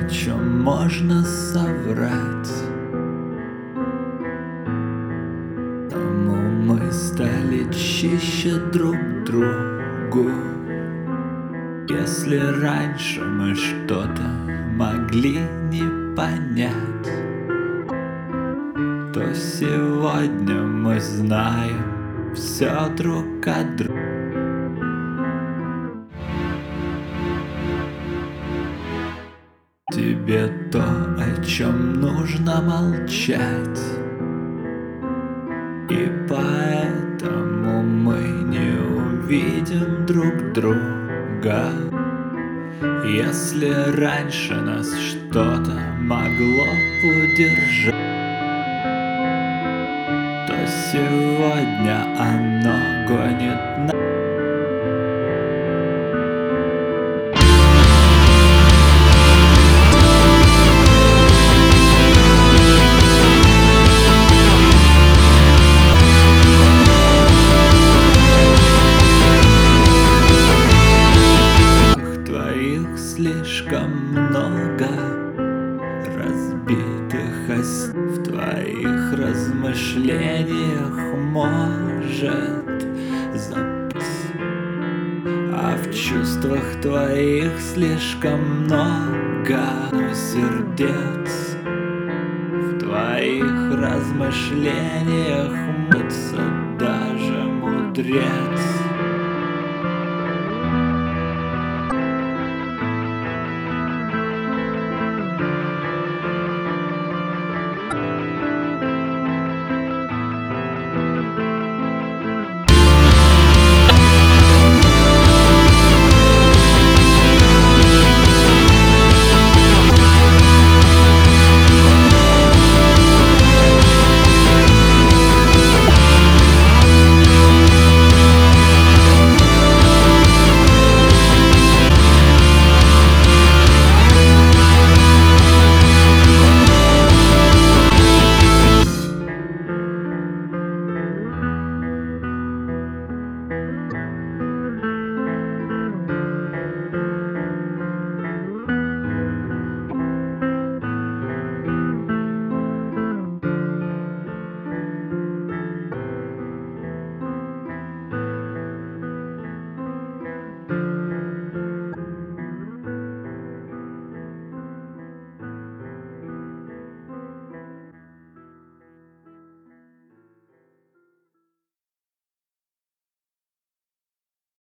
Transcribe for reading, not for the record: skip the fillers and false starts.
о чем можно соврать. Тому мы стали чище друг другу. Если раньше мы что-то могли не понять, то сегодня мы знаем все друг о друге. Тебе то, о чем нужно молчать, и поэтому мы не увидим друг друга. Если раньше нас что-то могло удержать, то сегодня оно гонит нас. Слишком много разбитых оси в твоих размышлениях может запас, а в чувствах твоих слишком много сердец. В твоих размышлениях мыться даже мудрец.